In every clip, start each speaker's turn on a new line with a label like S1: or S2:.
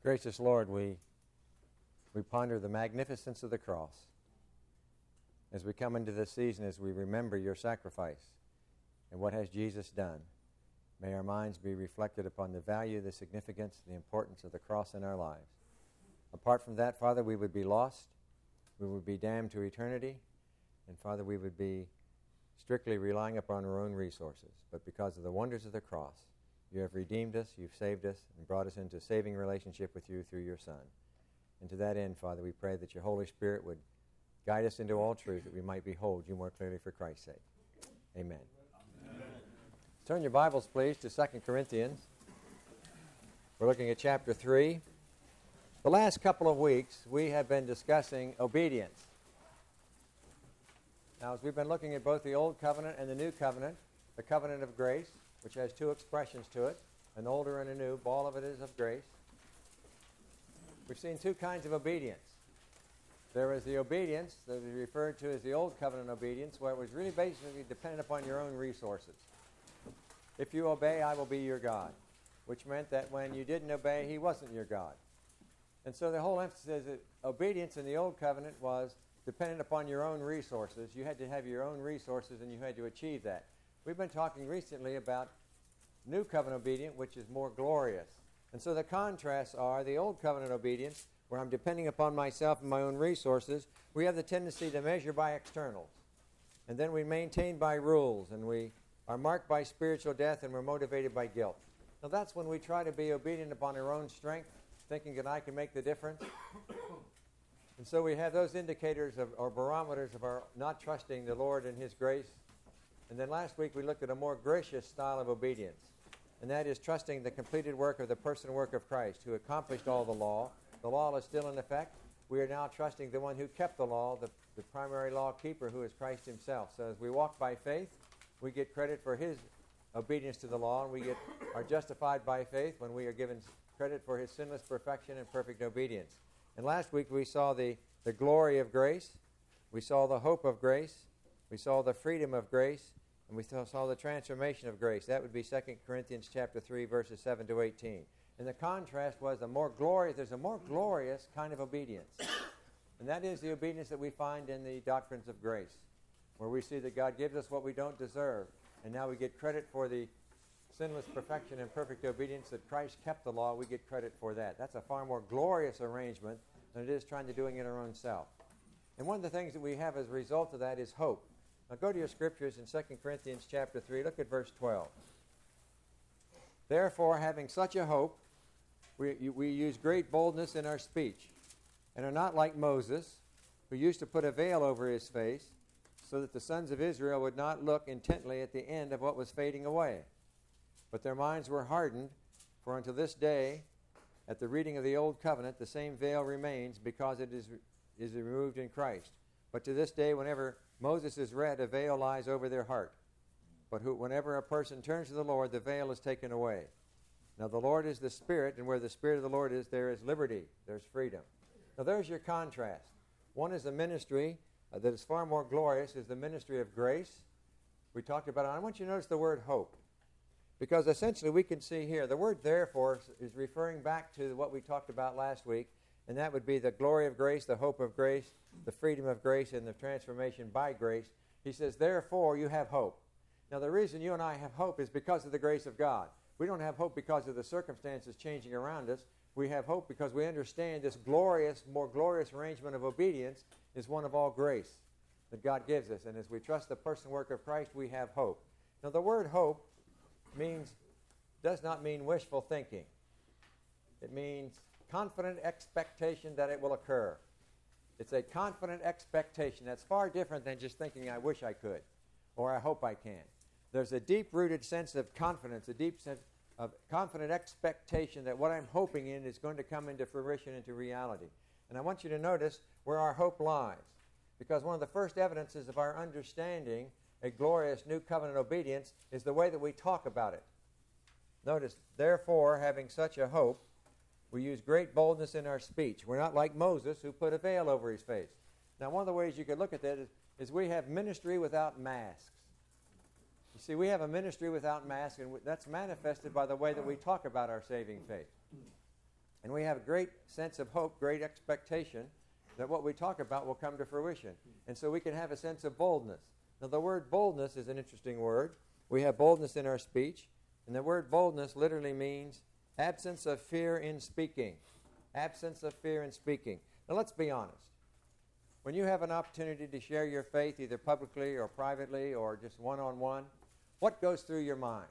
S1: Gracious Lord, we ponder the magnificence of the cross as we come into this season, as we remember your sacrifice and what has Jesus done. May our minds be reflected upon the value, the significance, the importance of the cross in our lives. Apart from that, Father, we would be lost, we would be damned to eternity, and Father, we would be strictly relying upon our own resources. But because of the wonders of the cross, you have redeemed us, you've saved us, and brought us into a saving relationship with you through your Son. And to that end, Father, we pray that your Holy Spirit would guide us into all truth, that we might behold you more clearly for Christ's sake. Amen. Amen. Turn your Bibles, please, to 2 Corinthians. We're looking at chapter 3. The last couple of weeks, we have been discussing obedience. Now, as we've been looking at both the Old Covenant and the New Covenant, the covenant of grace, which has two expressions to it, an older and a new, all of it is of grace. We've seen two kinds of obedience. There is the obedience that is referred to as the Old Covenant obedience, where it was really basically dependent upon your own resources. If you obey, I will be your God, which meant that when you didn't obey, he wasn't your God. And so the whole emphasis is that obedience in the Old Covenant was dependent upon your own resources. You had to have your own resources, and you had to achieve that. We've been talking recently about New Covenant obedience, which is more glorious. And so the contrasts are the Old Covenant obedience, where I'm depending upon myself and my own resources. We have the tendency to measure by externals. And then we maintain by rules, and we are marked by spiritual death, and we're motivated by guilt. Now that's when we try to be obedient upon our own strength, thinking that I can make the difference. And so we have those indicators or barometers of our not trusting the Lord and his grace. And then last week we looked at a more gracious style of obedience, and that is trusting the completed work of the person and work of Christ, who accomplished all the law. The law is still in effect. We are now trusting the one who kept the law, the primary law keeper, who is Christ himself. So as we walk by faith, we get credit for his obedience to the law, and we are justified by faith when we are given credit for his sinless perfection and perfect obedience. And last week we saw the glory of grace, we saw the hope of grace, we saw the freedom of grace, and we saw the transformation of grace. That would be 2 Corinthians chapter 3, verses 7 to 18. And the contrast was there's a more glorious kind of obedience. And that is the obedience that we find in the doctrines of grace, where we see that God gives us what we don't deserve. And now we get credit for the sinless perfection and perfect obedience that Christ kept the law. We get credit for that. That's a far more glorious arrangement than it is trying to doing it our own self. And one of the things that we have as a result of that is hope. Now go to your scriptures in 2 Corinthians chapter 3. Look at verse 12. Therefore, having such a hope, we use great boldness in our speech, and are not like Moses, who used to put a veil over his face, so that the sons of Israel would not look intently at the end of what was fading away. But their minds were hardened, for until this day, at the reading of the Old Covenant, the same veil remains, because it is removed in Christ. But to this day, whenever Moses is read, a veil lies over their heart. But whenever a person turns to the Lord, the veil is taken away. Now the Lord is the Spirit, and where the Spirit of the Lord is, there is liberty, there's freedom. Now there's your contrast. One is the ministry that is far more glorious, is the ministry of grace. We talked about it. I want you to notice the word hope, because essentially we can see here, the word therefore is referring back to what we talked about last week, and that would be the glory of grace, the hope of grace, the freedom of grace, and the transformation by grace. He says, therefore you have hope. Now the reason you and I have hope is because of the grace of God. We don't have hope because of the circumstances changing around us. We have hope because we understand this glorious, more glorious arrangement of obedience is one of all grace that God gives us. And as we trust the person and work of Christ, we have hope. Now the word hope does not mean wishful thinking. It means confident expectation that it will occur. It's a confident expectation. That's far different than just thinking, I wish I could, or I hope I can. There's a deep-rooted sense of confidence, a deep sense of confident expectation that what I'm hoping in is going to come into fruition, into reality. And I want you to notice where our hope lies, because one of the first evidences of our understanding a glorious new covenant obedience is the way that we talk about it. Notice, therefore, having such a hope, we use great boldness in our speech. We're not like Moses, who put a veil over his face. Now, one of the ways you could look at that is we have ministry without masks. You see, we have a ministry without masks, and that's manifested by the way that we talk about our saving faith. And we have a great sense of hope, great expectation that what we talk about will come to fruition. And so we can have a sense of boldness. Now, the word boldness is an interesting word. We have boldness in our speech. And the word boldness literally means absence of fear in speaking. Absence of fear in speaking. Now, let's be honest. When you have an opportunity to share your faith, either publicly or privately or just one-on-one, what goes through your mind?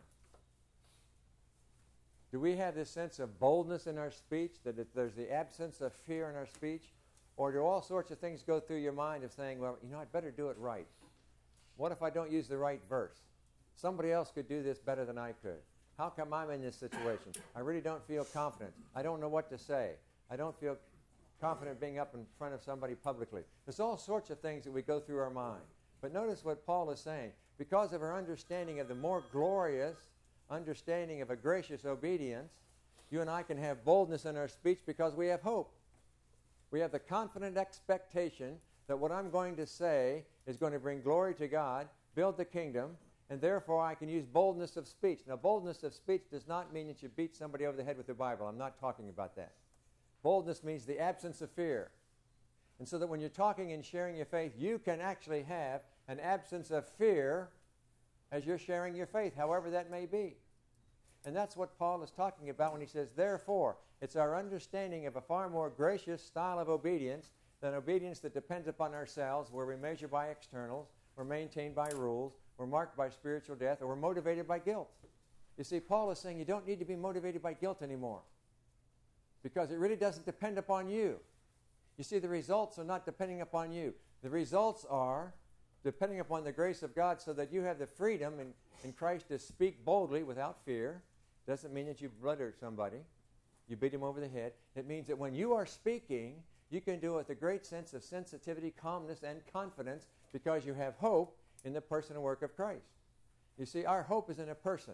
S1: Do we have this sense of boldness in our speech, that there's the absence of fear in our speech? Or do all sorts of things go through your mind of saying, well, I'd better do it right. What if I don't use the right verse? Somebody else could do this better than I could. How come I'm in this situation? I really don't feel confident. I don't know what to say. I don't feel confident being up in front of somebody publicly. There's all sorts of things that we go through our mind. But notice what Paul is saying. Because of our understanding of the more glorious understanding of a gracious obedience, you and I can have boldness in our speech because we have hope. We have the confident expectation that what I'm going to say is going to bring glory to God, build the kingdom, and therefore I can use boldness of speech. Now, boldness of speech does not mean that you beat somebody over the head with the Bible. I'm not talking about that. Boldness means the absence of fear. And so that when you're talking and sharing your faith, you can actually have an absence of fear as you're sharing your faith, however that may be. And that's what Paul is talking about when he says, therefore, it's our understanding of a far more gracious style of obedience than obedience that depends upon ourselves, where we measure by externals, we're maintained by rules, we're marked by spiritual death, or we're motivated by guilt. You see, Paul is saying you don't need to be motivated by guilt anymore because it really doesn't depend upon you. You see, the results are not depending upon you. The results are depending upon the grace of God so that you have the freedom in Christ to speak boldly without fear. Doesn't mean that you bludgeoned somebody. You beat him over the head. It means that when you are speaking, you can do it with a great sense of sensitivity, calmness, and confidence because you have hope in the person and work of Christ. You see, our hope is in a person.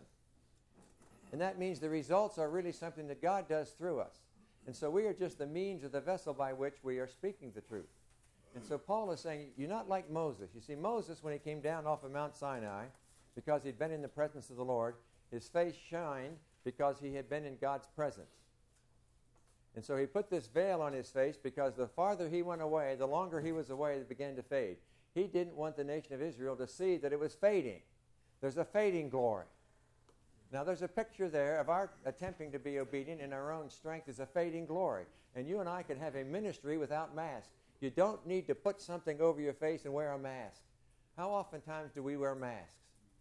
S1: And that means the results are really something that God does through us. And so we are just the means or the vessel by which we are speaking the truth. And so Paul is saying, you're not like Moses. You see, Moses, when he came down off of Mount Sinai, because he'd been in the presence of the Lord, his face shined because he had been in God's presence. And so he put this veil on his face because the farther he went away, the longer he was away, it began to fade. He didn't want the nation of Israel to see that it was fading. There's a fading glory. Now, there's a picture there of our attempting to be obedient in our own strength is a fading glory. And you and I can have a ministry without mask. You don't need to put something over your face and wear a mask. How oftentimes do we wear masks?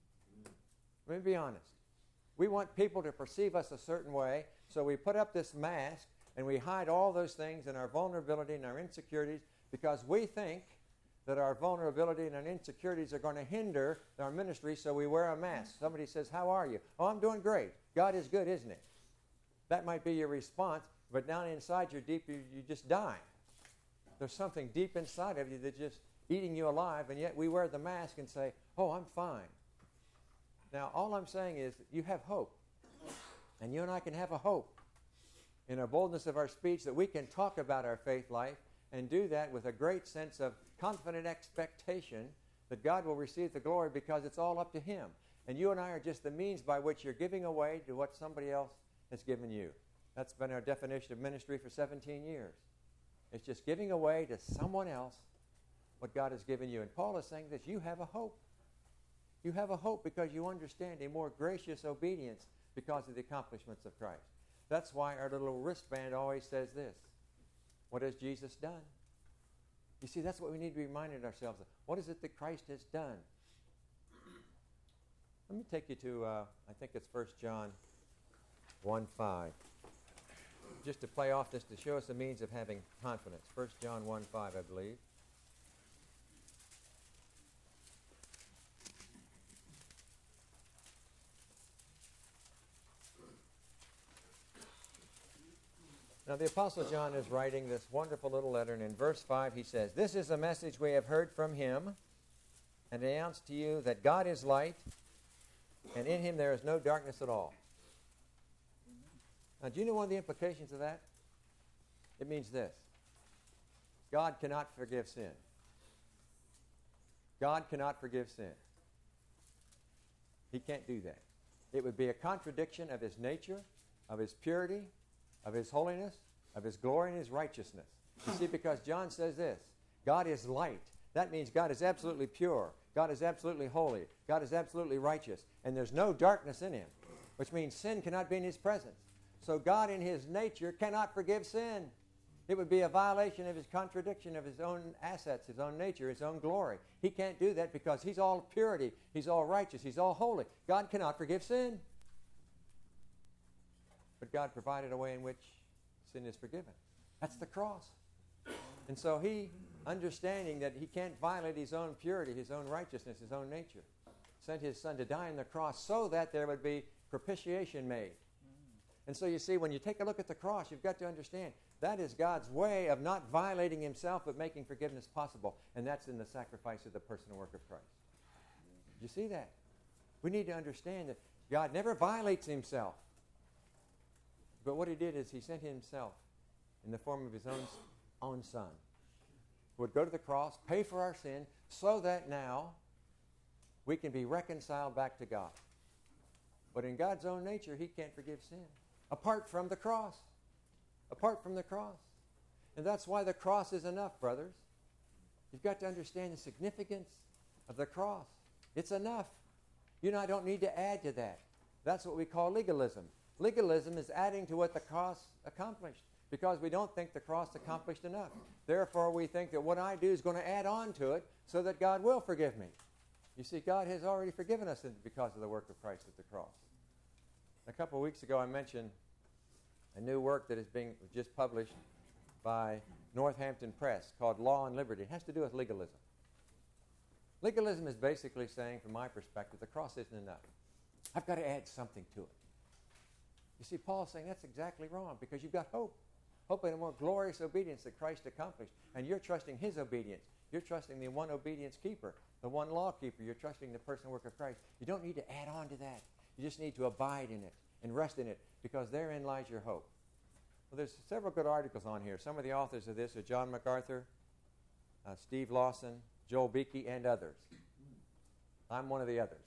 S1: Let me be honest. We want people to perceive us a certain way, so we put up this mask and we hide all those things and our vulnerability and our insecurities because we think that our vulnerability and our insecurities are going to hinder our ministry, so we wear a mask. Somebody says, how are you? Oh, I'm doing great. God is good, isn't it? That might be your response, but down inside you're deep, you're just dying. There's something deep inside of you that's just eating you alive, and yet we wear the mask and say, oh, I'm fine. Now, all I'm saying is that you have hope, and you and I can have a hope in our boldness of our speech that we can talk about our faith life and do that with a great sense of confident expectation that God will receive the glory because it's all up to Him. And you and I are just the means by which you're giving away to what somebody else has given you. That's been our definition of ministry for 17 years. It's just giving away to someone else what God has given you. And Paul is saying this, you have a hope. You have a hope because you understand a more gracious obedience because of the accomplishments of Christ. That's why our little wristband always says this. What has Jesus done? You see, that's what we need to be reminding ourselves of. What is it that Christ has done? Let me take you to, I think it's 1 John 1:5. Just to play off this, to show us the means of having confidence. 1 John 1:5, I believe. Now, the Apostle John is writing this wonderful little letter, and in verse 5 he says, this is a message we have heard from him and announce to you that God is light, and in him there is no darkness at all. Now, do you know one of the implications of that? It means this. God cannot forgive sin. God cannot forgive sin. He can't do that. It would be a contradiction of his nature, of his purity, of His holiness, of His glory, and His righteousness. You see, because John says this, God is light. That means God is absolutely pure. God is absolutely holy. God is absolutely righteous. And there's no darkness in Him, which means sin cannot be in His presence. So God in His nature cannot forgive sin. It would be a violation of His contradiction of His own assets, His own nature, His own glory. He can't do that because He's all purity. He's all righteous. He's all holy. God cannot forgive sin. But God provided a way in which sin is forgiven. That's the cross. And so He, understanding that He can't violate His own purity, His own righteousness, His own nature, sent His Son to die on the cross so that there would be propitiation made. And so you see, when you take a look at the cross, you've got to understand that is God's way of not violating Himself but making forgiveness possible. And that's in the sacrifice of the personal work of Christ. You see that? We need to understand that God never violates Himself. But what He did is He sent Himself in the form of His own Son, who would go to the cross, pay for our sin, so that now we can be reconciled back to God. But in God's own nature, He can't forgive sin apart from the cross. Apart from the cross. And that's why the cross is enough, brothers. You've got to understand the significance of the cross. It's enough. You and I don't need to add to that. That's what we call legalism. Legalism is adding to what the cross accomplished because we don't think the cross accomplished enough. Therefore, we think that what I do is going to add on to it so that God will forgive me. You see, God has already forgiven us because of the work of Christ at the cross. A couple of weeks ago, I mentioned a new work that is being just published by Northampton Press called Law and Liberty. It has to do with legalism. Legalism is basically saying, from my perspective, the cross isn't enough. I've got to add something to it. You see, Paul's saying that's exactly wrong because you've got hope. Hope in a more glorious obedience that Christ accomplished. And you're trusting His obedience. You're trusting the one obedience keeper, the one law keeper. You're trusting the personal work of Christ. You don't need to add on to that. You just need to abide in it and rest in it because therein lies your hope. Well, there's several good articles on here. Some of the authors of this are John MacArthur, Steve Lawson, Joel Beakey, and others. I'm one of the others.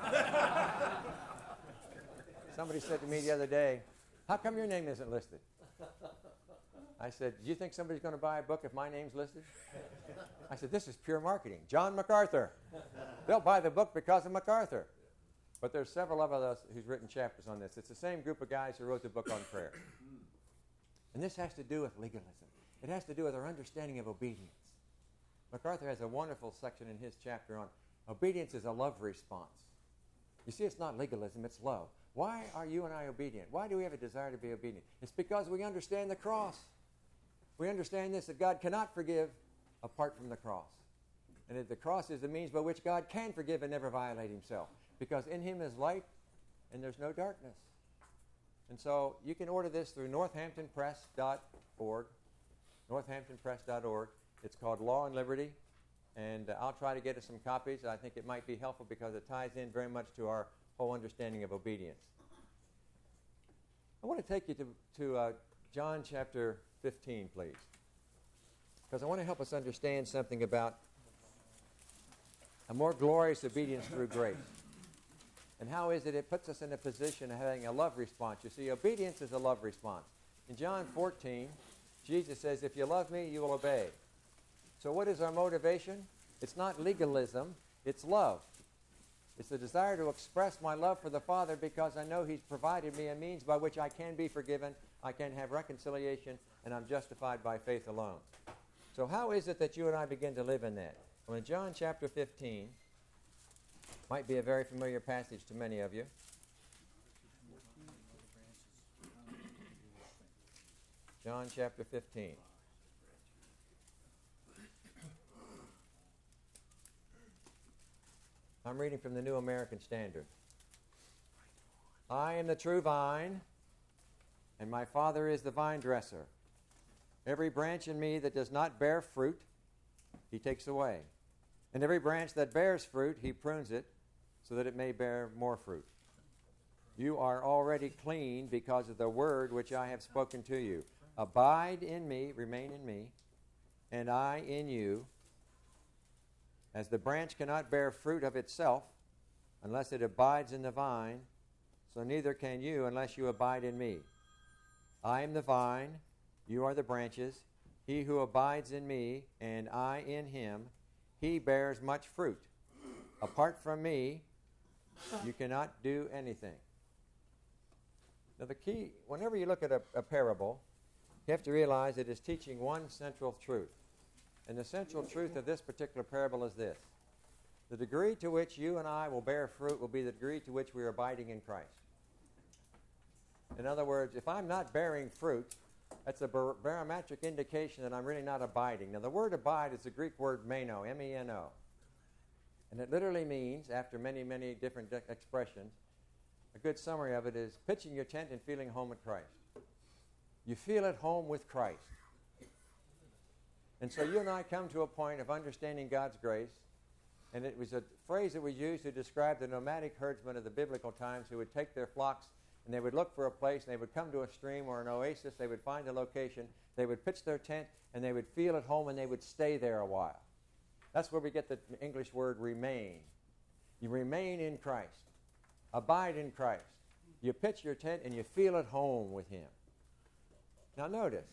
S1: Somebody said to me the other day, how come your name isn't listed? I said, do you think somebody's going to buy a book if my name's listed? I said, this is pure marketing. John MacArthur. They'll buy the book because of MacArthur. But there's several of us who's written chapters on this. It's the same group of guys who wrote the book on prayer. And this has to do with legalism. It has to do with our understanding of obedience. MacArthur has a wonderful section in his chapter on obedience is a love response. You see, it's not legalism, it's love. Why are you and I obedient? Why do we have a desire to be obedient? It's because we understand the cross. We understand this, that God cannot forgive apart from the cross. And that the cross is the means by which God can forgive and never violate Himself. Because in Him is light and there's no darkness. And so you can order this through northamptonpress.org. northamptonpress.org. It's called Law and Liberty. And I'll try to get us some copies. I think it might be helpful because it ties in very much to our whole understanding of obedience. I want to take you to John chapter 15, please. Because I want to help us understand something about a more glorious obedience through grace. And how is it puts us in a position of having a love response. You see, obedience is a love response. In John 14, Jesus says, if you love me, you will obey. So what is our motivation? It's not legalism, it's love. It's the desire to express my love for the Father because I know He's provided me a means by which I can be forgiven, I can have reconciliation, and I'm justified by faith alone. So how is it that you and I begin to live in that? Well, in John chapter 15, might be a very familiar passage to many of you. John chapter 15. I'm reading from the New American Standard. I am the true vine, and my Father is the vine dresser. Every branch in me that does not bear fruit, He takes away. And every branch that bears fruit, He prunes it, so that it may bear more fruit. You are already clean because of the word which I have spoken to you. Abide in me, remain in me, and I in you. As the branch cannot bear fruit of itself unless it abides in the vine, so neither can you unless you abide in me. I am the vine, you are the branches. He who abides in me, and I in him, he bears much fruit. Apart from me, you cannot do anything. Now the key, whenever you look at a parable, you have to realize it is teaching one central truth. And the central truth of this particular parable is this. The degree to which you and I will bear fruit will be the degree to which we are abiding in Christ. In other words, if I'm not bearing fruit, that's a barometric indication that I'm really not abiding. Now the word abide is the Greek word meno, M-E-N-O. And it literally means, after many, many different expressions, a good summary of it is pitching your tent and feeling home with Christ. You feel at home with Christ. And so you and I come to a point of understanding God's grace, and it was a phrase that was used to describe the nomadic herdsmen of the biblical times who would take their flocks and they would look for a place, and they would come to a stream or an oasis, they would find a location, they would pitch their tent, and they would feel at home, and they would stay there a while. That's where we get the English word remain. You remain in Christ. Abide in Christ. You pitch your tent, and you feel at home with Him. Now notice,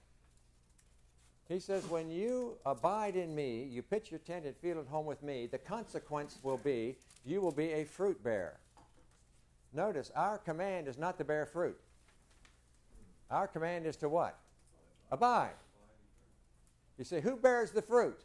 S1: he says, when you abide in me, you pitch your tent and feel at home with me, the consequence will be, you will be a fruit bearer. Notice, our command is not to bear fruit. Our command is to what? Abide. You say, who bears the fruit?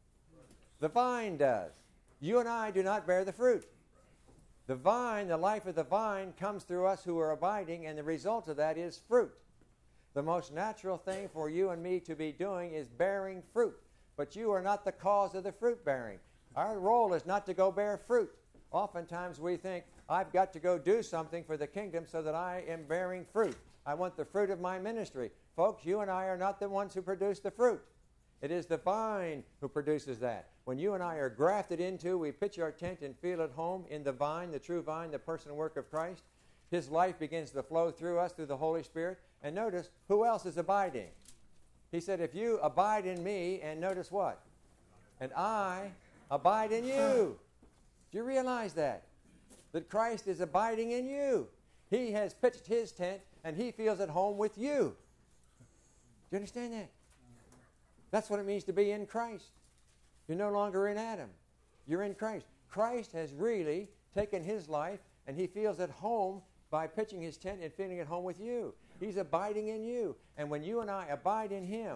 S1: The vine does. You and I do not bear the fruit. The vine, the life of the vine, comes through us who are abiding, and the result of that is fruit. The most natural thing for you and me to be doing is bearing fruit. But you are not the cause of the fruit bearing. Our role is not to go bear fruit. Oftentimes we think, I've got to go do something for the kingdom so that I am bearing fruit. I want the fruit of my ministry. Folks, you and I are not the ones who produce the fruit. It is the vine who produces that. When you and I are grafted into, we pitch our tent and feel at home in the vine, the true vine, the person and work of Christ. His life begins to flow through us through the Holy Spirit. And notice, who else is abiding? He said, if you abide in me, and notice what? And I abide in you. Do you realize that? That Christ is abiding in you. He has pitched his tent, and he feels at home with you. Do you understand that? That's what it means to be in Christ. You're no longer in Adam. You're in Christ. Christ has really taken his life, and he feels at home by pitching his tent and feeling at home with you. He's abiding in you. And when you and I abide in him,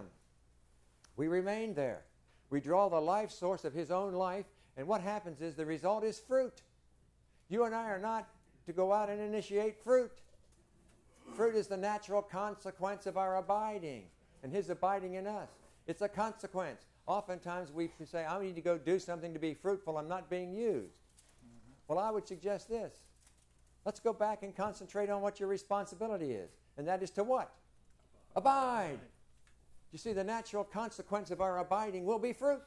S1: we remain there. We draw the life source of his own life, and what happens is the result is fruit. You and I are not to go out and initiate fruit. Fruit is the natural consequence of our abiding and his abiding in us. It's a consequence. Oftentimes we say, I need to go do something to be fruitful. I'm not being used. Well, I would suggest this. Let's go back and concentrate on what your responsibility is. And that is to what? Abide. You see, the natural consequence of our abiding will be fruit.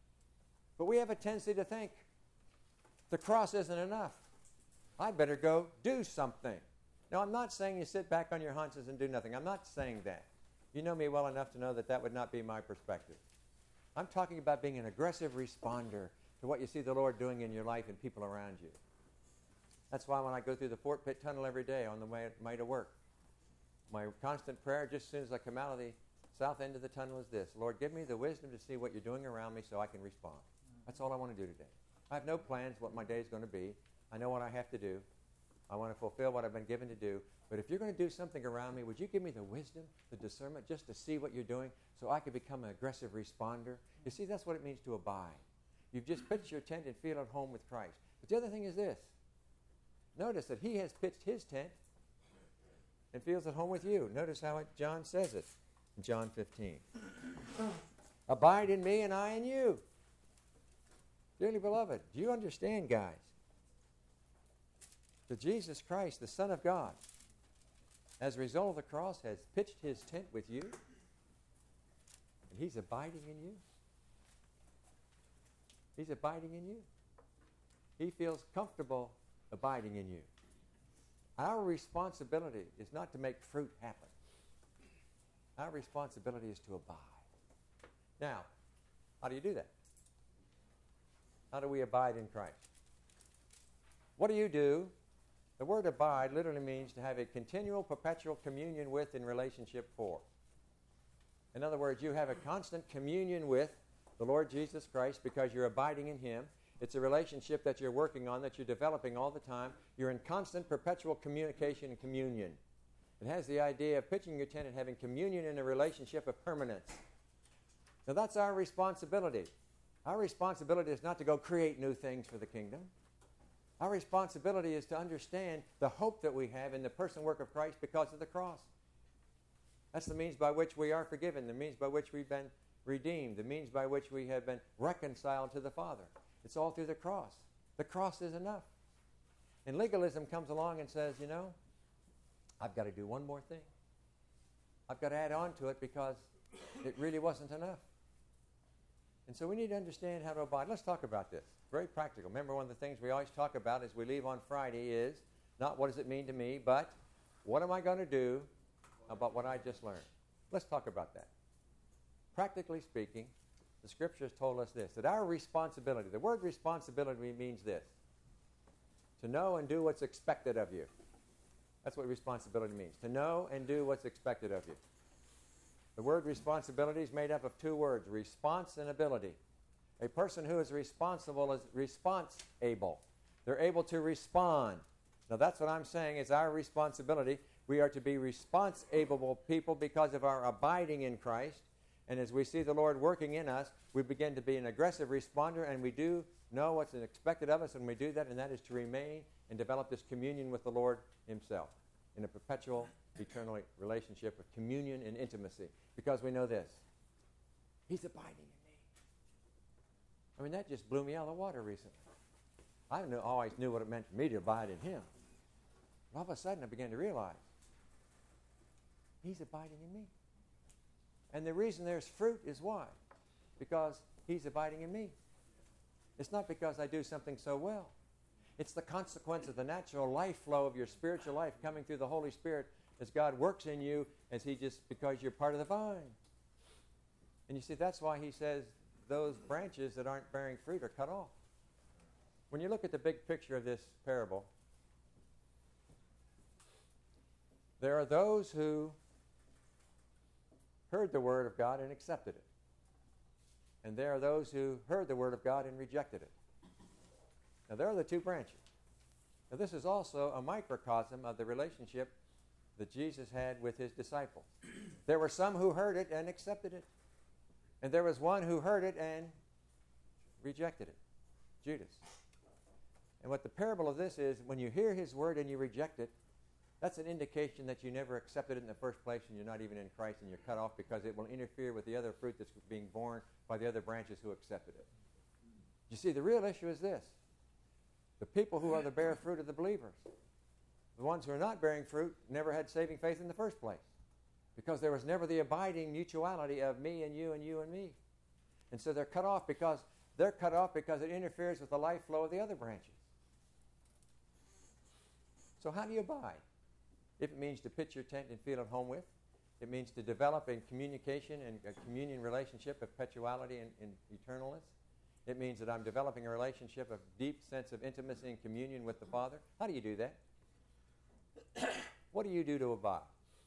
S1: But we have a tendency to think, the cross isn't enough. I better go do something. Now, I'm not saying you sit back on your haunches and do nothing. I'm not saying that. You know me well enough to know that that would not be my perspective. I'm talking about being an aggressive responder to what you see the Lord doing in your life and people around you. That's why when I go through the Fort Pitt Tunnel every day on the way to work, my constant prayer just as soon as I come out of the south end of the tunnel is this: Lord, give me the wisdom to see what you're doing around me so I can respond. That's all I want to do today. I have no plans what my day is going to be. I know what I have to do. I want to fulfill what I've been given to do. But if you're going to do something around me, would you give me the wisdom, the discernment, just to see what you're doing so I can become an aggressive responder? You see, that's what it means to abide. You've just pitched your tent and feel at home with Christ. But the other thing is this. Notice that he has pitched his tent and feels at home with you. Notice how John says it in John 15. Abide in me and I in you. Dearly beloved, do you understand, guys, that Jesus Christ, the Son of God, as a result of the cross, has pitched his tent with you, and he's abiding in you? He's abiding in you. He feels comfortable abiding in you. Our responsibility is not to make fruit happen. Our responsibility is to abide. Now, how do you do that? How do we abide in Christ? What do you do The word abide literally means to have a continual, perpetual communion with in relationship for. In other words, you have a constant communion with the Lord Jesus Christ because you're abiding in Him. It's a relationship that you're working on, that you're developing all the time. You're in constant, perpetual communication and communion. It has the idea of pitching your tent and having communion in a relationship of permanence. Now that's our responsibility. Our responsibility is not to go create new things for the kingdom. Our responsibility is to understand the hope that we have in the person work of Christ because of the cross. That's the means by which we are forgiven, the means by which we've been redeemed, the means by which we have been reconciled to the Father. It's all through the cross. The cross is enough. And legalism comes along and says, you know, I've got to do one more thing. I've got to add on to it because it really wasn't enough. And so we need to understand how to abide. Let's talk about this. Very practical. Remember, one of the things we always talk about as we leave on Friday is not what does it mean to me, but what am I going to do about what I just learned? Let's talk about that. Practically speaking, the Scriptures told us this, that our responsibility, the word responsibility means this, to know and do what's expected of you. That's what responsibility means, to know and do what's expected of you. The word responsibility is made up of two words, response and ability. A person who is responsible is response-able. They're able to respond. Now that's what I'm saying is our responsibility. We are to be response-able people because of our abiding in Christ. And as we see the Lord working in us, we begin to be an aggressive responder, and we do know what's expected of us, and we do that, and that is to remain and develop this communion with the Lord Himself in a perpetual, eternal relationship of communion and intimacy. Because we know this, He's abiding in me. I mean, that just blew me out of the water recently. I always knew what it meant for me to abide in Him. But all of a sudden, I began to realize, He's abiding in me. And the reason there's fruit is why? Because He's abiding in me. It's not because I do something so well. It's the consequence of the natural life flow of your spiritual life coming through the Holy Spirit as God works in you because you're part of the vine. And you see, that's why He says those branches that aren't bearing fruit are cut off. When you look at the big picture of this parable, there are those who heard the Word of God and accepted it. And there are those who heard the Word of God and rejected it. Now, there are the two branches. Now, this is also a microcosm of the relationship that Jesus had with His disciples. There were some who heard it and accepted it. And there was one who heard it and rejected it, Judas. And what the parable of this is, when you hear His Word and you reject it, that's an indication that you never accepted it in the first place and you're not even in Christ and you're cut off because it will interfere with the other fruit that's being borne by the other branches who accepted it. You see, the real issue is this. The people who are the bear fruit are the believers. The ones who are not bearing fruit never had saving faith in the first place because there was never the abiding mutuality of me and you and you and me. And so they're cut off because it interferes with the life flow of the other branches. So how do you abide? If it means to pitch your tent and feel at home with, it means to develop in communication and a communion relationship of perpetuality and eternalness. It means that I'm developing a relationship of deep sense of intimacy and communion with the Father. How do you do that? What do you do to abide?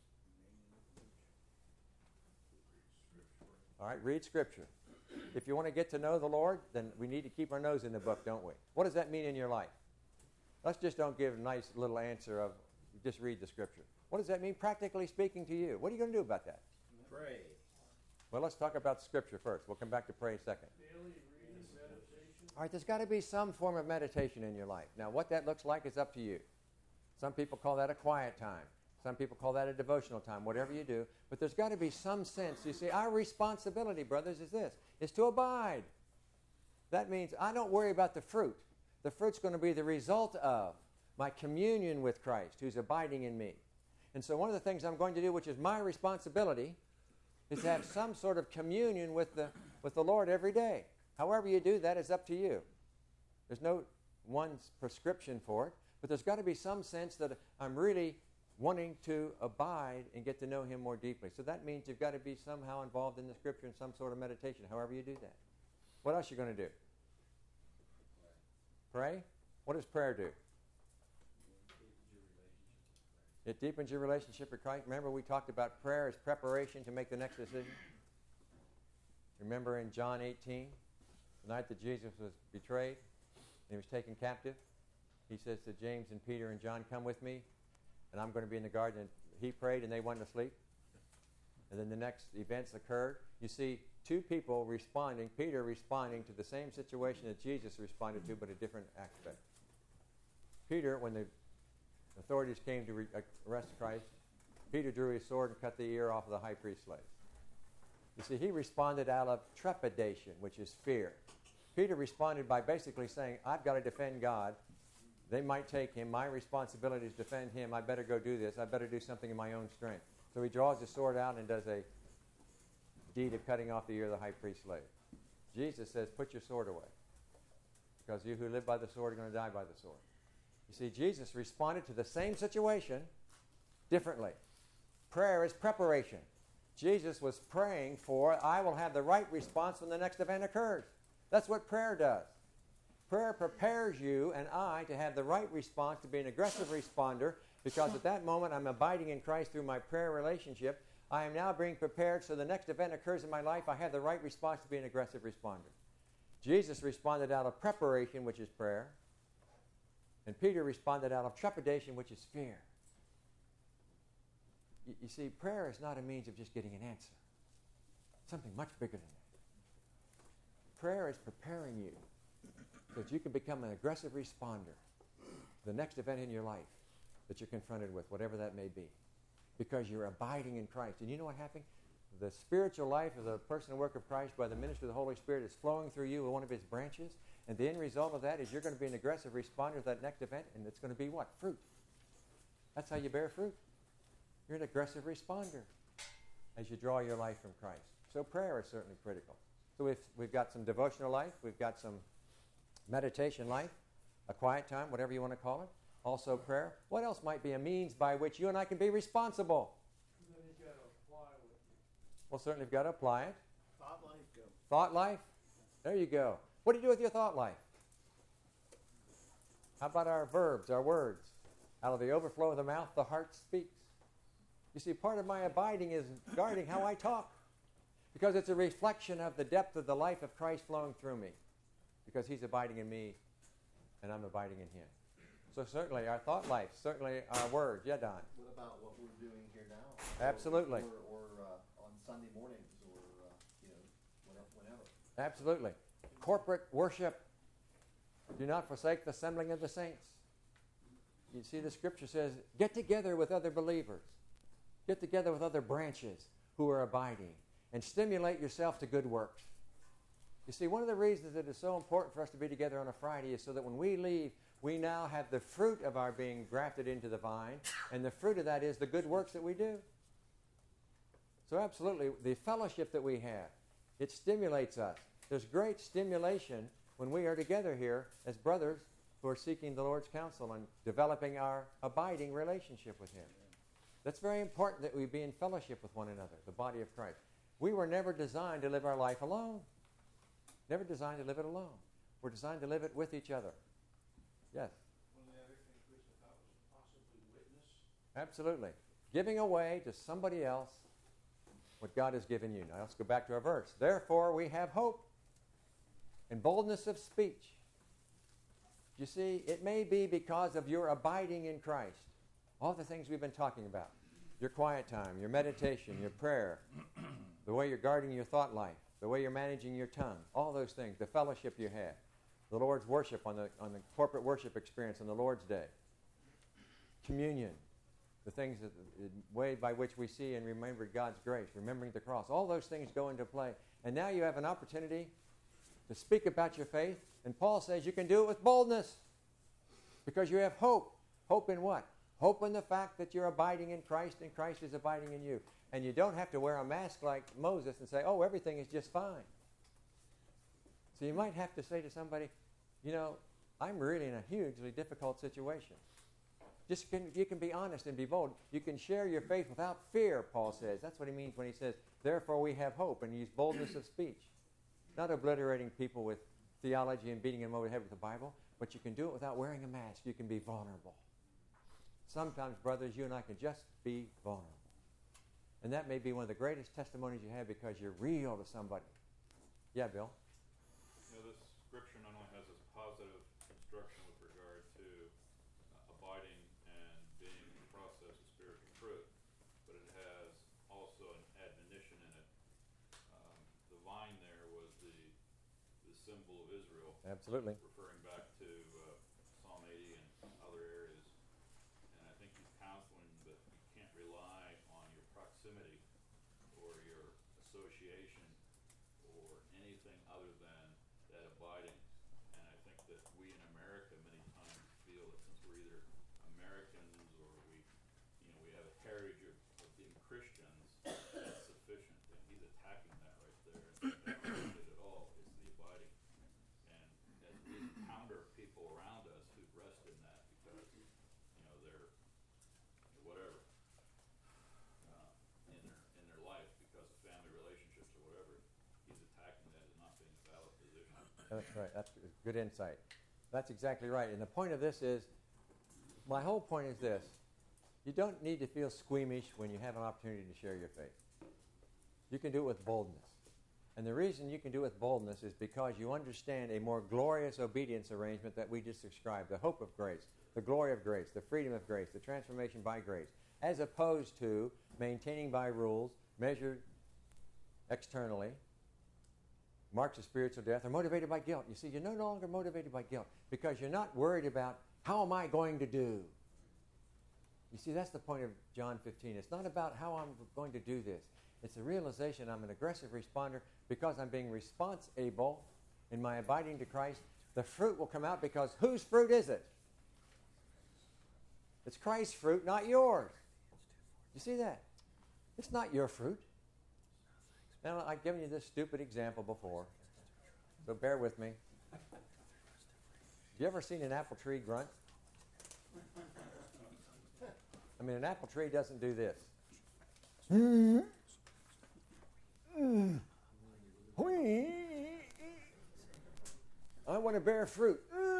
S1: All right, read Scripture. If you want to get to know the Lord, then we need to keep our nose in the book, don't we? What does that mean in your life? Let's just don't give a nice little answer of just read the Scripture. What does that mean practically speaking to you? What are you going to do about that?
S2: Pray.
S1: Well, let's talk about the Scripture first. We'll come back to pray in a second.
S2: Daily reading, meditation.
S1: All right, there's got to be some form of meditation in your life. Now, what that looks like is up to you. Some people call that a quiet time. Some people call that a devotional time, whatever you do. But there's got to be some sense. You see, our responsibility, brothers, is to abide. That means I don't worry about the fruit. The fruit's going to be the result of my communion with Christ, who's abiding in me. And so one of the things I'm going to do, which is my responsibility, is to have some sort of communion with the Lord every day. However you do that is up to you. There's no one prescription for it, but there's got to be some sense that I'm really wanting to abide and get to know Him more deeply. So that means you've got to be somehow involved in the Scripture in some sort of meditation, however you do that. What else are you going to do? Pray? What does prayer do? It deepens your relationship with Christ. Remember, we talked about prayer as preparation to make the next decision. Remember in John 18, the night that Jesus was betrayed and he was taken captive, he says to James and Peter and John, come with me, and I'm going to be in the garden. And he prayed and they went to sleep. And then the next events occurred. You see two people responding, Peter responding to the same situation that Jesus responded to, but a different aspect. Peter, when the authorities came to arrest Christ, Peter drew his sword and cut the ear off of the high priest's leg. You see, he responded out of trepidation, which is fear. Peter responded by basically saying, I've got to defend God. They might take him. My responsibility is to defend him. I better go do this. I better do something in my own strength. So he draws his sword out and does a deed of cutting off the ear of the high priest's leg. Jesus says, put your sword away, because you who live by the sword are going to die by the sword. You see, Jesus responded to the same situation differently. Prayer is preparation. Jesus was praying for, I will have the right response when the next event occurs. That's what prayer does. Prayer prepares you and I to have the right response, to be an aggressive responder, because at that moment I'm abiding in Christ through my prayer relationship. I am now being prepared so the next event occurs in my life, I have the right response to be an aggressive responder. Jesus responded out of preparation, which is prayer, and Peter responded out of trepidation, which is fear. You see, prayer is not a means of just getting an answer. It's something much bigger than that. Prayer is preparing you so that you can become an aggressive responder to the next event in your life that you're confronted with, whatever that may be, because you're abiding in Christ. And you know what happened? The spiritual life of the person and work of Christ by the ministry of the Holy Spirit is flowing through you with one of his branches, and the end result of that is you're going to be an aggressive responder to that next event, and it's going to be what? Fruit. That's how you bear fruit. You're an aggressive responder as you draw your life from Christ. So prayer is certainly critical. So we've got some devotional life, we've got some meditation life, a quiet time, whatever you want to call it. Also prayer. What else might be a means by which you and I can be responsible?
S2: And then you've got to apply with it.
S1: Well, certainly you've got to apply it.
S2: Thought life, go.
S1: Thought life? There you go. What do you do with your thought life? How about our verbs, our words? Out of the overflow of the mouth, the heart speaks. You see, part of my abiding is guarding how I talk, because it's a reflection of the depth of the life of Christ flowing through me, because he's abiding in me and I'm abiding in him. So certainly our thought life, certainly our words. Yeah, Don?
S3: What about what we're doing here now?
S1: Absolutely.
S3: Or on Sunday mornings or, whenever.
S1: Absolutely. Corporate worship. Do not forsake the assembling of the saints. You see, the scripture says, get together with other believers. Get together with other branches who are abiding and stimulate yourself to good works. You see, one of the reasons it is so important for us to be together on a Friday is so that when we leave, we now have the fruit of our being grafted into the vine, and the fruit of that is the good works that we do. So absolutely, the fellowship that we have, it stimulates us. There's great stimulation when we are together here as brothers who are seeking the Lord's counsel and developing our abiding relationship with him. That's very important that we be in fellowship with one another, the body of Christ. We were never designed to live our life alone. Never designed to live it alone. We're designed to live it with each other. Yes?
S2: One of the other things we thought was possibly witness.
S1: Absolutely. Giving away to somebody else what God has given you. Now let's go back to our verse. Therefore we have hope and boldness of speech. You see, it may be because of your abiding in Christ. All the things we've been talking about. Your quiet time, your meditation, your prayer, the way you're guarding your thought life, the way you're managing your tongue, all those things, the fellowship you have, the Lord's worship on the corporate worship experience on the Lord's Day, communion, the things, the way by which we see and remember God's grace, remembering the cross, all those things go into play. And now you have an opportunity to speak about your faith, and Paul says you can do it with boldness because you have hope. Hope in what? Hope in the fact that you're abiding in Christ and Christ is abiding in you. And you don't have to wear a mask like Moses and say, oh, everything is just fine. So you might have to say to somebody, you know, I'm really in a hugely difficult situation. You can be honest and be bold. You can share your faith without fear, Paul says. That's what he means when he says, therefore we have hope, and use boldness of speech. Not obliterating people with theology and beating them over the head with the Bible, but you can do it without wearing a mask. You can be vulnerable. sometimes, brothers, you and I can just be vulnerable. And that may be one of the greatest testimonies you have because you're real to somebody. Yeah, Bill?
S4: You know, this scripture not only has this positive instruction with regard to abiding and being in the process of spiritual fruit, but it has also an admonition in it. The vine there was the symbol of Israel.
S1: Absolutely.
S4: Referring back to Psalm 80 and other areas. And I think he's counseling that you can't rely on your proximity or your association or anything other than that abiding. And I think that we in America many times feel that since we're either Americans or we have a heritage of being Christians, that's sufficient. And he's attacking that right there. And that's not it at all. It's the abiding. And as we encounter people around us who rest in that because, they're whatever in their life because of family relationships or whatever, he's attacking that as not being a valid position.
S1: That's right. That's good insight. That's exactly right. And the point of this is, my whole point is this. You don't need to feel squeamish when you have an opportunity to share your faith. You can do it with boldness. And the reason you can do it with boldness is because you understand a more glorious obedience arrangement that we just described, the hope of grace, the glory of grace, the freedom of grace, the transformation by grace, as opposed to maintaining by rules, measured externally, marks of spiritual death, or motivated by guilt. You see, you're no longer motivated by guilt because you're not worried about how am I going to do. You see, that's the point of John 15. It's not about how I'm going to do this. It's a realization I'm an aggressive responder because I'm being responsible in my abiding to Christ. The fruit will come out because whose fruit is it? It's Christ's fruit, not yours. You see that? It's not your fruit. Now, I've given you this stupid example before, so bear with me. Have you ever seen an apple tree grunt? I mean, an apple tree doesn't do this. I want to bear fruit.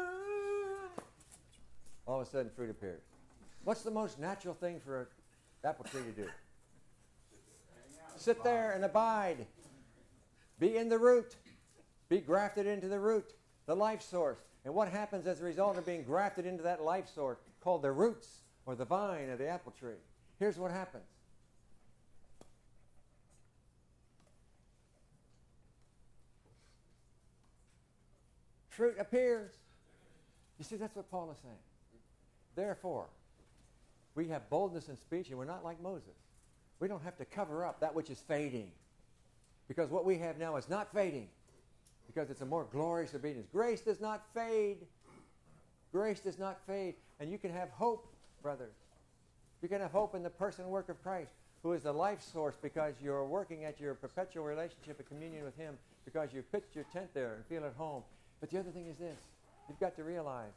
S1: All of a sudden, fruit appears. What's the most natural thing for an apple tree to do? Sit there and abide. Be in the root. Be grafted into the root, the life source. And what happens as a result of being grafted into that life source called the roots or the vine of the apple tree? Here's what happens. Fruit appears. You see, that's what Paul is saying. Therefore, we have boldness in speech, and we're not like Moses. We don't have to cover up that which is fading. Because what we have now is not fading. Because it's a more glorious obedience. Grace does not fade. Grace does not fade. And you can have hope, brothers. You can have hope in the person and work of Christ, who is the life source because you're working at your perpetual relationship and communion with Him because you've pitched your tent there and feel at home. But the other thing is this. You've got to realize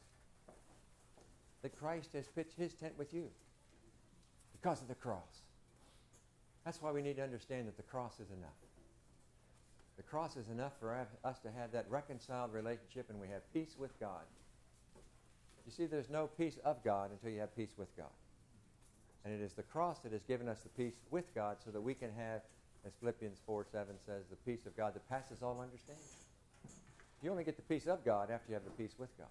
S1: that Christ has pitched His tent with you because of the cross. That's why we need to understand that the cross is enough. The cross is enough for us to have that reconciled relationship and we have peace with God. You see, there's no peace of God until you have peace with God. And it is the cross that has given us the peace with God so that we can have, as Philippians 4:7 says, the peace of God that passes all understanding. You only get the peace of God after you have the peace with God.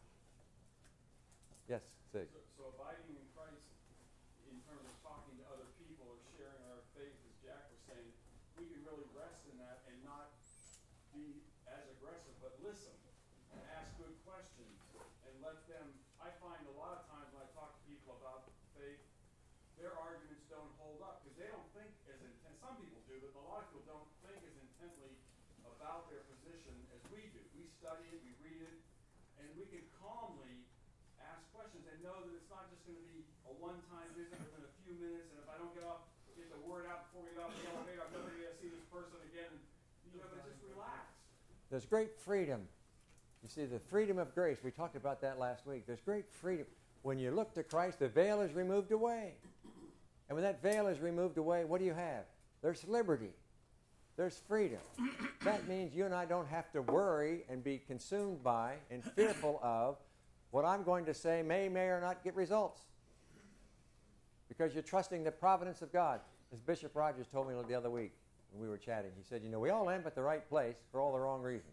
S1: Yes, Sig.
S5: So abiding in Christ in terms of talking to other people or sharing our faith, as Jack was saying, we can really rest in that and not be as aggressive, but listen and ask good questions and let them. I find a lot of times when I talk to people about faith, their arguments don't hold up because they don't think as intent. Some people do, but a lot of people don't think as intently about their position as we do. We study it, we read it, and we can calmly ask questions and know that it's not just going to be a one-time visit within a few minutes, and if I don't get the word out before we get off the elevator, I'm never going to see this person again. But just relax.
S1: There's great freedom. You see, the freedom of grace, we talked about that last week. There's great freedom. When you look to Christ, the veil is removed away. And when that veil is removed away, what do you have? There's liberty. There's freedom. That means you and I don't have to worry and be consumed by and fearful of what I'm going to say may or not get results. because you're trusting the providence of God. As Bishop Rogers told me the other week when we were chatting, he said, we all end up at the right place for all the wrong reasons.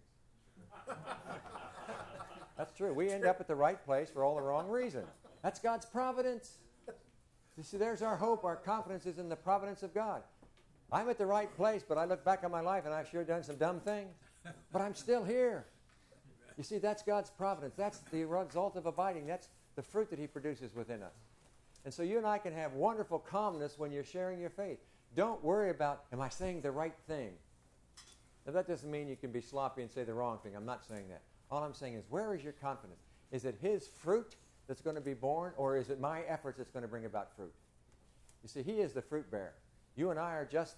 S1: That's true. We end up at the right place for all the wrong reasons. That's God's providence. You see, there's our hope. Our confidence is in the providence of God. I'm at the right place, but I look back on my life and I've sure done some dumb things. But I'm still here. You see, that's God's providence. That's the result of abiding. That's the fruit that He produces within us. And so you and I can have wonderful calmness when you're sharing your faith. Don't worry about, am I saying the right thing? Now, that doesn't mean you can be sloppy and say the wrong thing. I'm not saying that. All I'm saying is, where is your confidence? Is it His fruit that's going to be born, or is it my efforts that's going to bring about fruit? You see, He is the fruit bearer. You and I are just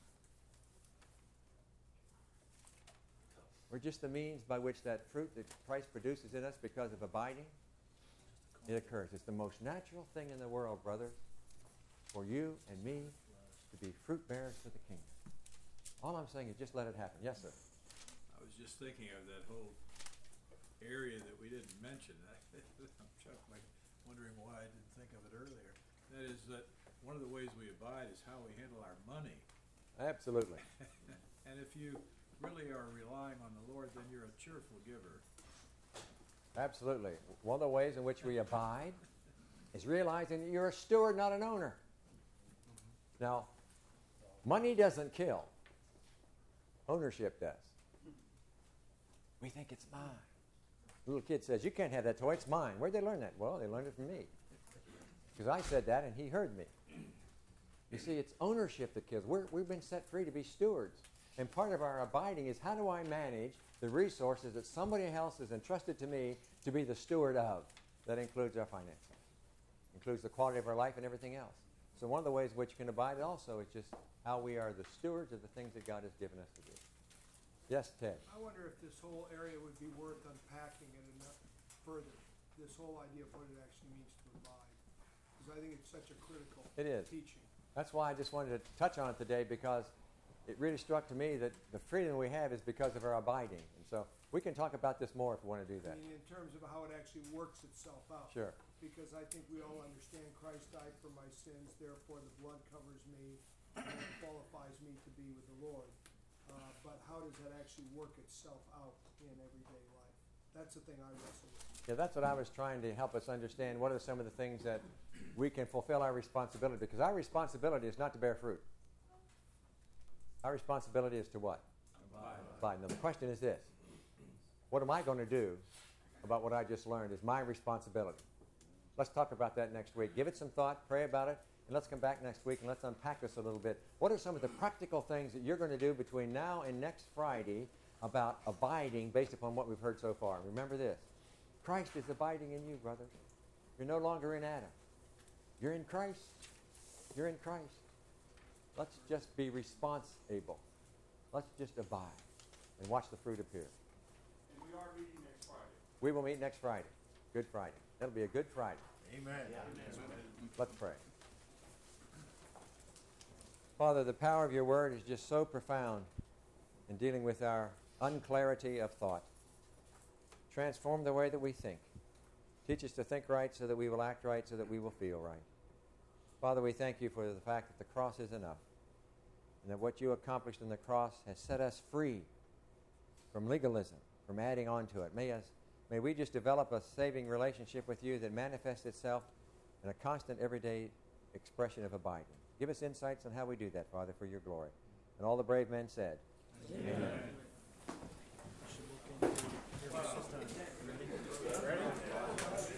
S1: we're just the means by which that fruit that Christ produces in us because of abiding, it occurs. It's the most natural thing in the world, brothers, for you and me to be fruit bearers for the kingdom. All I'm saying is just let it happen. Yes, sir.
S6: I was just thinking of that whole area that we didn't mention. I'm chuckling, wondering why I didn't think of it earlier. That is that one of the ways we abide is how we handle our money.
S1: Absolutely.
S6: And if you really are relying on the Lord, then you're a cheerful giver.
S1: Absolutely. One of the ways in which we abide is realizing that you're a steward, not an owner. Now, money doesn't kill. Ownership does. We think it's mine. The little kid says, you can't have that toy, it's mine. Where'd they learn that? Well, they learned it from me. Because I said that and he heard me. You see, it's ownership that kills. We've been set free to be stewards. And part of our abiding is, how do I manage the resources that somebody else has entrusted to me to be the steward of? That includes our finances. Includes the quality of our life and everything else. So one of the ways in which you can abide also is just how we are the stewards of the things that God has given us to do. Yes, Ted?
S2: I wonder if this whole area would be worth unpacking it enough further, this whole idea of what it actually means to abide. Because I think it's such a critical teaching.
S1: That's why I just wanted to touch on it today, because it really struck to me that the freedom we have is because of our abiding. And so we can talk about this more if we want to do that.
S2: I mean, in terms of how it actually works itself out.
S1: Sure.
S2: Because I think we all understand Christ died for my sins, therefore the blood covers me and it qualifies me to be with the Lord. But how does that actually work itself out in everyday life? That's the thing I wrestle with.
S1: Yeah, that's what I was trying to help us understand. What are some of the things that we can fulfill our responsibility? Because our responsibility is not to bear fruit. Our responsibility is to what? Abide. Now the question is this. What am I going to do about what I just learned is my responsibility. Let's talk about that next week. Give it some thought, pray about it, and let's come back next week and let's unpack this a little bit. What are some of the practical things that you're going to do between now and next Friday about abiding based upon what we've heard so far? Remember this. Christ is abiding in you, brothers. You're no longer in Adam. You're in Christ. You're in Christ. Let's just be responsible. Let's just abide and watch the fruit appear.
S5: And we are meeting next Friday.
S1: We will meet next Friday. Good Friday. That'll be a good Friday.
S6: Amen.
S1: Let's pray. Father, the power of your word is just so profound in dealing with our unclarity of thought. Transform the way that we think. Teach us to think right so that we will act right, so that we will feel right. Father, we thank you for the fact that the cross is enough, and that what you accomplished on the cross has set us free from legalism, from adding on to it. May we just develop a saving relationship with you that manifests itself in a constant, everyday expression of abiding. Give us insights on how we do that, Father, for your glory. And all the brave men said, Amen. Amen.